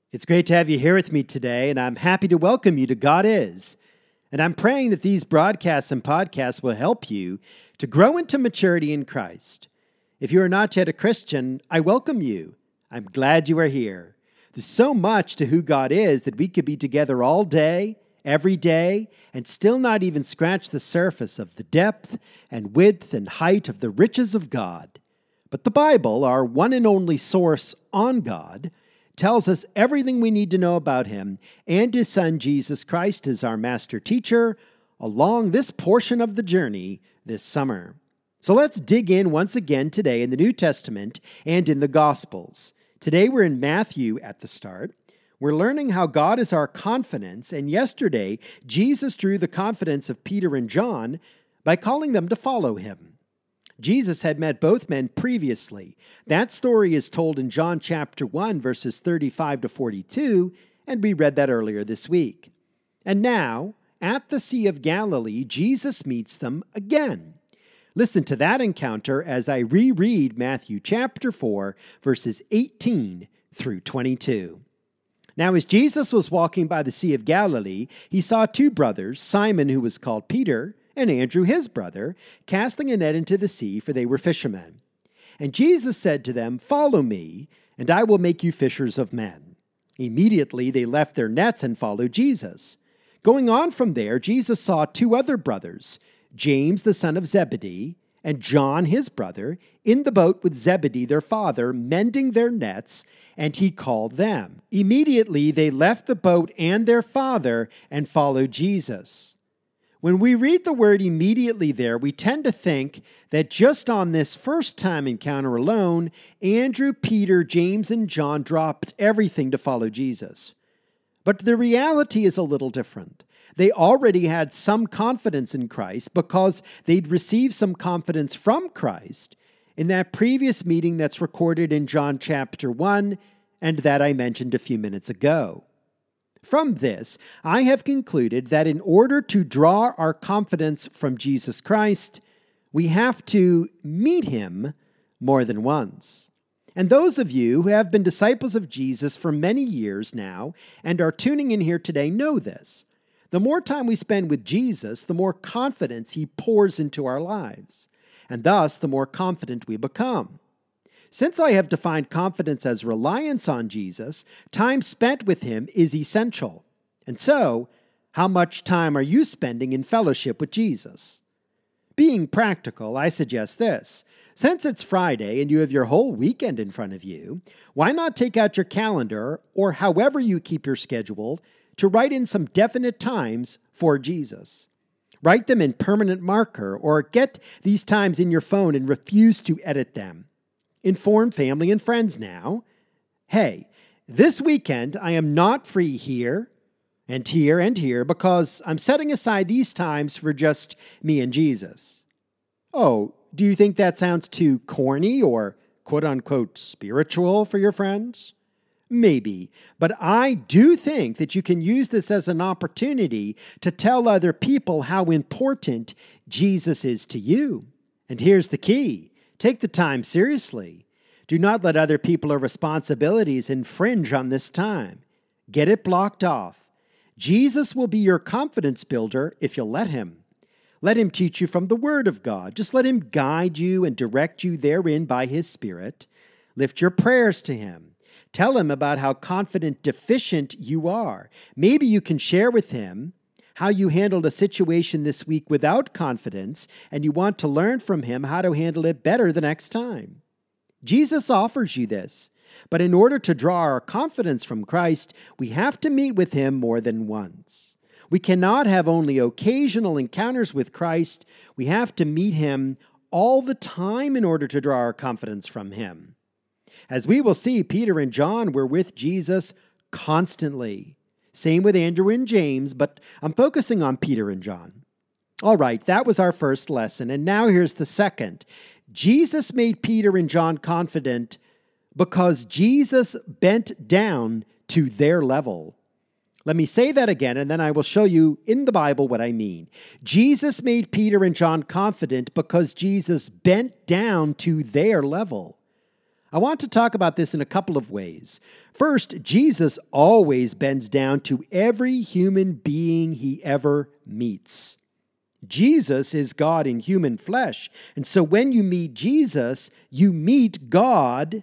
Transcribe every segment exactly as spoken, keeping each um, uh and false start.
It's great to have you here with me today, and I'm happy to welcome you to God Is. And I'm praying that these broadcasts and podcasts will help you to grow into maturity in Christ. If you are not yet a Christian, I welcome you. I'm glad you are here. There's so much to who God is that we could be together all day, every day, and still not even scratch the surface of the depth and width and height of the riches of God. But the Bible, our one and only source on God, tells us everything we need to know about Him and His Son Jesus Christ as our master teacher along this portion of the journey this summer. So let's dig in once again today in the New Testament and in the Gospels. Today we're in Matthew at the start. We're learning how God is our confidence, and yesterday Jesus drew the confidence of Peter and John by calling them to follow Him. Jesus had met both men previously. That story is told in John chapter one, verses thirty-five to forty-two, and we read that earlier this week. And now, at the Sea of Galilee, Jesus meets them again. Listen to that encounter as I reread Matthew chapter four, verses eighteen through twenty-two. Now, as Jesus was walking by the Sea of Galilee, he saw two brothers, Simon, who was called Peter, and Andrew his brother, casting a net into the sea, for they were fishermen. And Jesus said to them, "Follow me, and I will make you fishers of men." Immediately they left their nets and followed Jesus. Going on from there, Jesus saw two other brothers, James the son of Zebedee, and John his brother, in the boat with Zebedee their father, mending their nets, and he called them. Immediately they left the boat and their father and followed Jesus. When we read the word immediately there, we tend to think that just on this first time encounter alone, Andrew, Peter, James, and John dropped everything to follow Jesus. But the reality is a little different. They already had some confidence in Christ because they'd received some confidence from Christ in that previous meeting that's recorded in John chapter one and that I mentioned a few minutes ago. From this, I have concluded that in order to draw our confidence from Jesus Christ, we have to meet Him more than once. And those of you who have been disciples of Jesus for many years now and are tuning in here today know this. The more time we spend with Jesus, the more confidence He pours into our lives, and thus the more confident we become. Since I have defined confidence as reliance on Jesus, time spent with Him is essential. And so, how much time are you spending in fellowship with Jesus? Being practical, I suggest this. Since it's Friday and you have your whole weekend in front of you, why not take out your calendar, or however you keep your schedule, to write in some definite times for Jesus? Write them in permanent marker, or get these times in your phone and refuse to edit them. Inform family and friends now. Hey, this weekend I am not free here and here and here because I'm setting aside these times for just me and Jesus. Oh, do you think that sounds too corny or quote-unquote spiritual for your friends? Maybe, but I do think that you can use this as an opportunity to tell other people how important Jesus is to you. And here's the key. Take the time seriously. Do not let other people or responsibilities infringe on this time. Get it blocked off. Jesus will be your confidence builder if you'll let Him. Let Him teach you from the Word of God. Just let Him guide you and direct you therein by His Spirit. Lift your prayers to Him. Tell Him about how confident deficient you are. Maybe you can share with Him how you handled a situation this week without confidence, and you want to learn from Him how to handle it better the next time. Jesus offers you this, but in order to draw our confidence from Christ, we have to meet with Him more than once. We cannot have only occasional encounters with Christ. We have to meet Him all the time in order to draw our confidence from Him. As we will see, Peter and John were with Jesus constantly. Same with Andrew and James, but I'm focusing on Peter and John. All right, that was our first lesson, and now here's the second. Jesus made Peter and John confident because Jesus bent down to their level. Let me say that again, and then I will show you in the Bible what I mean. Jesus made Peter and John confident because Jesus bent down to their level. I want to talk about this in a couple of ways. First, Jesus always bends down to every human being he ever meets. Jesus is God in human flesh, and so when you meet Jesus, you meet God.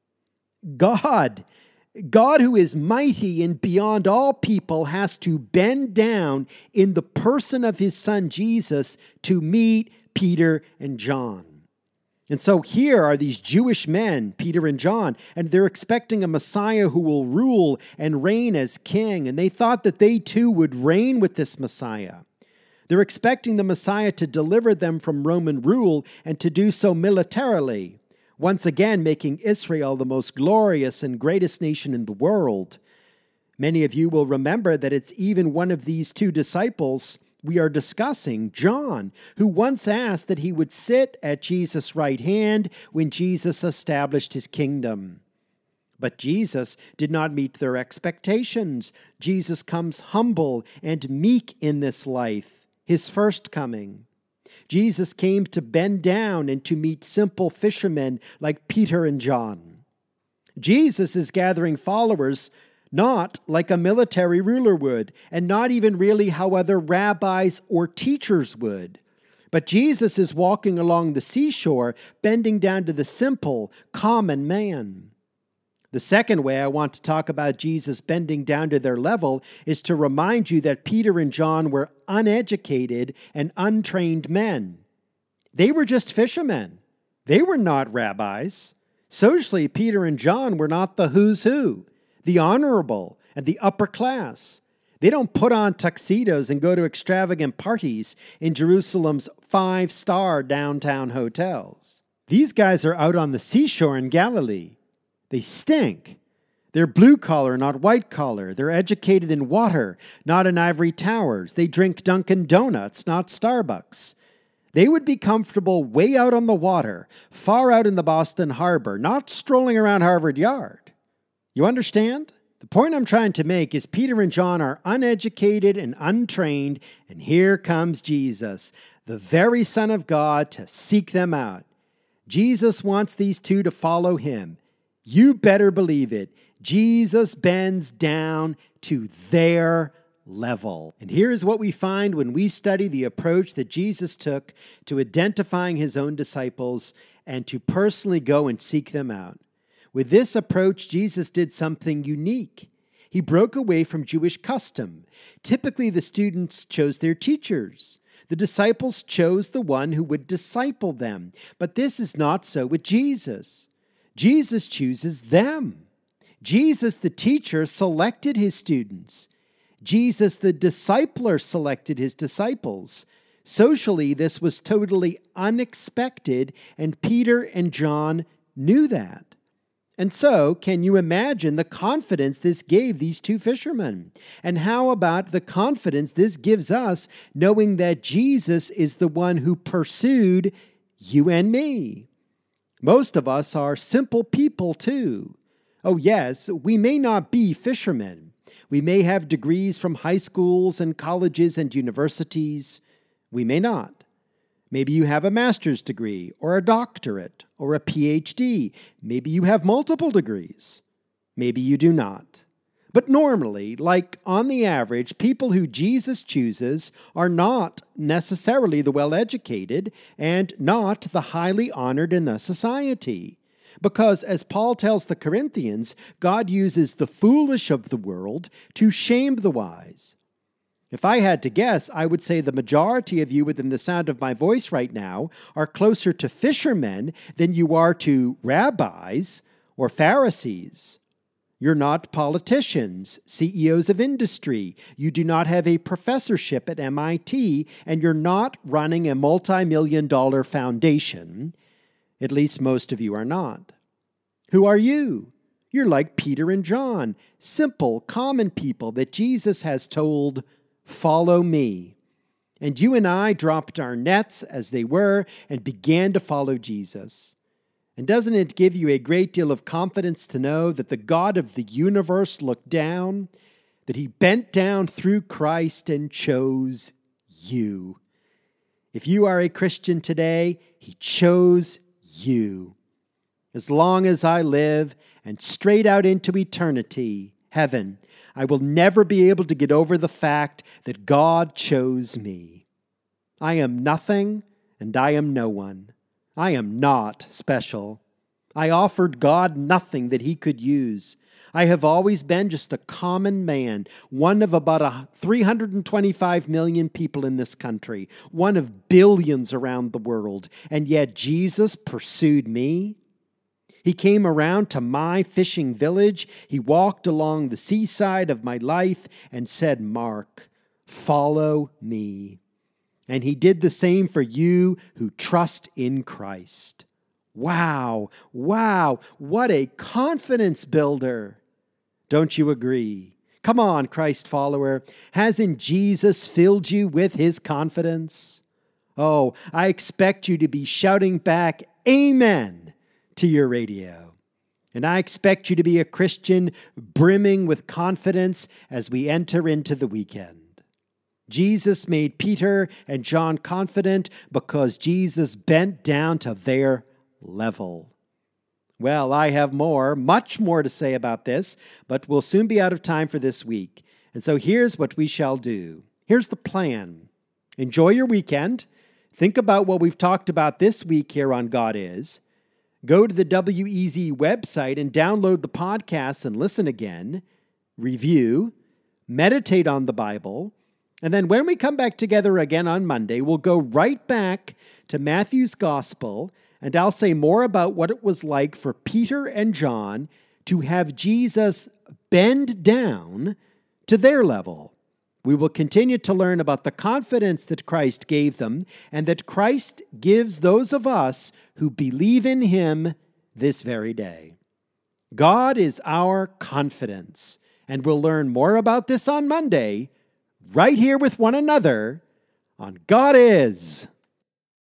God. God, who is mighty and beyond all people, has to bend down in the person of his Son Jesus to meet Peter and John. And so here are these Jewish men, Peter and John, and they're expecting a Messiah who will rule and reign as king, and they thought that they too would reign with this Messiah. They're expecting the Messiah to deliver them from Roman rule and to do so militarily, once again making Israel the most glorious and greatest nation in the world. Many of you will remember that it's even one of these two disciples we are discussing, John, who once asked that he would sit at Jesus' right hand when Jesus established his kingdom. But Jesus did not meet their expectations. Jesus comes humble and meek in this life, his first coming. Jesus came to bend down and to meet simple fishermen like Peter and John. Jesus is gathering followers not like a military ruler would, and not even really how other rabbis or teachers would. But Jesus is walking along the seashore, bending down to the simple, common man. The second way I want to talk about Jesus bending down to their level is to remind you that Peter and John were uneducated and untrained men. They were just fishermen. They were not rabbis. Socially, Peter and John were not the who's who, the honorable, and the upper class. They don't put on tuxedos and go to extravagant parties in Jerusalem's five-star downtown hotels. These guys are out on the seashore in Galilee. They stink. They're blue-collar, not white-collar. They're educated in water, not in ivory towers. They drink Dunkin' Donuts, not Starbucks. They would be comfortable way out on the water, far out in the Boston Harbor, not strolling around Harvard Yard. You understand? The point I'm trying to make is Peter and John are uneducated and untrained, and here comes Jesus, the very Son of God, to seek them out. Jesus wants these two to follow him. You better believe it. Jesus bends down to their level. And here's what we find when we study the approach that Jesus took to identifying his own disciples and to personally go and seek them out. With this approach, Jesus did something unique. He broke away from Jewish custom. Typically, the students chose their teachers. The disciples chose the one who would disciple them. But this is not so with Jesus. Jesus chooses them. Jesus, the teacher, selected his students. Jesus, the discipler, selected his disciples. Socially, this was totally unexpected, and Peter and John knew that. And so, can you imagine the confidence this gave these two fishermen? And how about the confidence this gives us, knowing that Jesus is the one who pursued you and me? Most of us are simple people too. Oh yes, we may not be fishermen. We may have degrees from high schools and colleges and universities. We may not. Maybe you have a master's degree or a doctorate or a P H D. Maybe you have multiple degrees. Maybe you do not. But normally, like on the average, people who Jesus chooses are not necessarily the well-educated and not the highly honored in the society. Because, as Paul tells the Corinthians, God uses the foolish of the world to shame the wise. If I had to guess, I would say the majority of you within the sound of my voice right now are closer to fishermen than you are to rabbis or Pharisees. You're not politicians, C E Os of industry. You do not have a professorship at M I T, and you're not running a multi-million dollar foundation. At least most of you are not. Who are you? You're like Peter and John, simple, common people that Jesus has told, "Follow me." And you and I dropped our nets as they were and began to follow Jesus. And doesn't it give you a great deal of confidence to know that the God of the universe looked down, that he bent down through Christ and chose you? If you are a Christian today, he chose you. As long as I live and straight out into eternity, heaven, I will never be able to get over the fact that God chose me. I am nothing and I am no one. I am not special. I offered God nothing that he could use. I have always been just a common man, one of about three hundred twenty-five million people in this country, one of billions around the world, and yet Jesus pursued me. He came around to my fishing village. He walked along the seaside of my life and said, "Mark, follow me." And he did the same for you who trust in Christ. Wow, wow, what a confidence builder. Don't you agree? Come on, Christ follower. Hasn't Jesus filled you with his confidence? Oh, I expect you to be shouting back, "Amen," to your radio. And I expect you to be a Christian brimming with confidence as we enter into the weekend. Jesus made Peter and John confident because Jesus bent down to their level. Well, I have more, much more to say about this, but we'll soon be out of time for this week. And so here's what we shall do. Here's the plan. Enjoy your weekend. Think about what we've talked about this week here on God Is. Go to the W E Z website and download the podcasts and listen again. Review. Meditate on the Bible. And then when we come back together again on Monday, we'll go right back to Matthew's Gospel, and I'll say more about what it was like for Peter and John to have Jesus bend down to their level. We will continue to learn about the confidence that Christ gave them and that Christ gives those of us who believe in him this very day. God is our confidence, and we'll learn more about this on Monday, right here with one another on God Is.